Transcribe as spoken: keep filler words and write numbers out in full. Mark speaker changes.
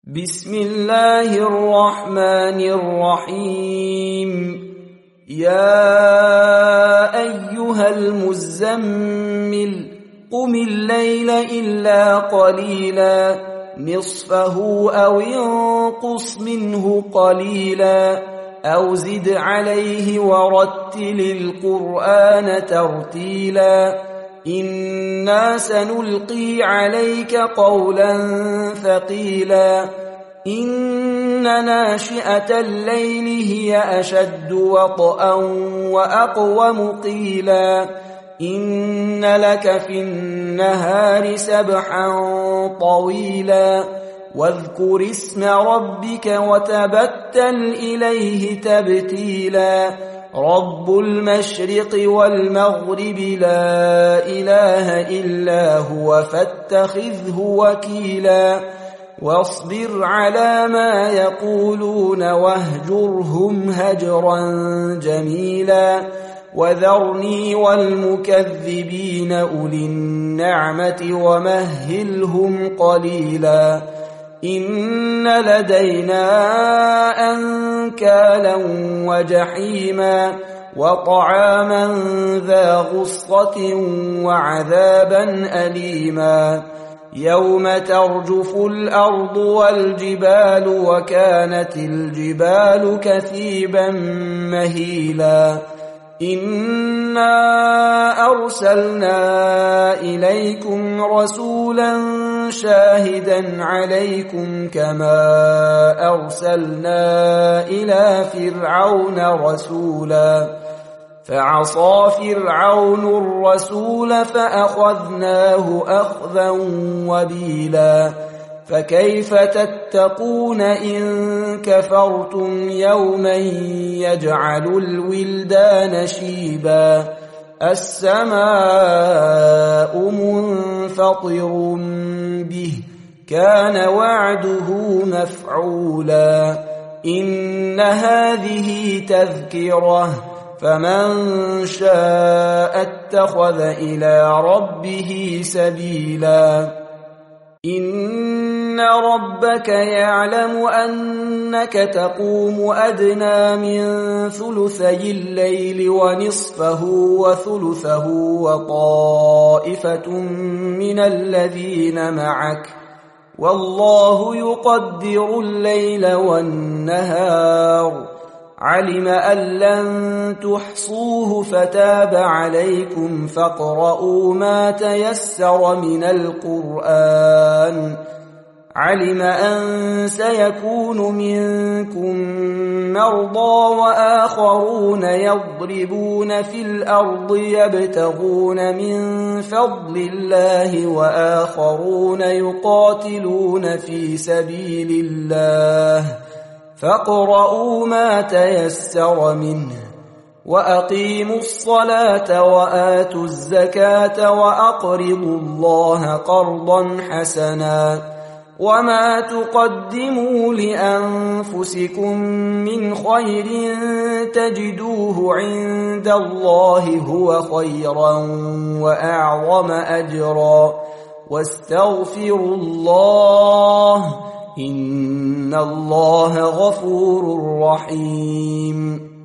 Speaker 1: بسم الله الرحمن الرحيم. يا أيها المزمل قم الليل إلا قليلا نصفه أو انقص منه قليلا أو زد عليه ورتل القرآن ترتيلا إنا سنلقي عليك قولا ثقيلا إن ناشئة الليل هي أشد وطئا وأقوم قيلا إن لك في النهار سبحا طويلا واذكر اسم ربك وتبتل إليه تبتيلا رب المشرق والمغرب لا إله إلا هو فاتخذه وكيلا واصبر على ما يقولون واهجرهم هجرا جميلا وذرني والمكذبين أولي النعمة ومهلهم قليلا إن لدينا أنكالا وجحيما وطعاما ذا غصة وعذابا أليما يوم ترجف الأرض والجبال وكانت الجبال كثيبا مهيلا إنا أرسلنا إليكم رسولا شاهدا عليكم كما أرسلنا إلى فرعون رسولا فعصى فرعون الرسول فأخذناه أخذا وبيلا فكيف تتقون إن كفرتم يوما يجعل الولدان شيبا السماء منفطر به كان وعده مفعولا إن هذه تذكرة فمن شاء اتخذ إلى ربه سبيلا إن ربك يعلم أنك تقوم أدنى من ثلثي الليل ونصفه وثلثه وطائفة من الذين معك والله يقدر الليل والنهار علم أن لن تحصوه فتاب عليكم فاقرؤوا ما تيسر من القرآن علم أن سيكون منكم مرضى وآخرون يضربون في الأرض يبتغون من فضل الله وآخرون يقاتلون في سبيل الله فاقرؤوا ما تيسر منه وأقيموا الصلاة وآتوا الزكاة وأقرضوا الله قرضا حسنا وما تقدموا لأنفسكم من خير تجدوه عند الله هو خيرا وأعظم أجرا واستغفروا الله إن الله غفور رحيم.